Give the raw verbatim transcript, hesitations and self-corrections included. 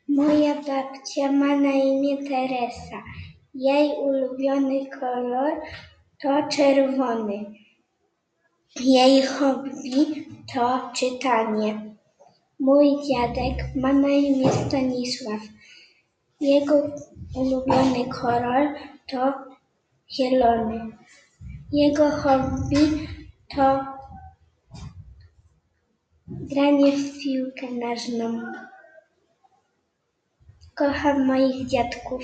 Moja babcia ma na imię Teresa. Jej ulubiony kolor to czerwony. Jej hobby to czytanie. Mój dziadek ma na imię Stanisław. Jego ulubiony kolor to zielony. Jego hobby to granie w piłkę nożną. Kocham moich dziadków.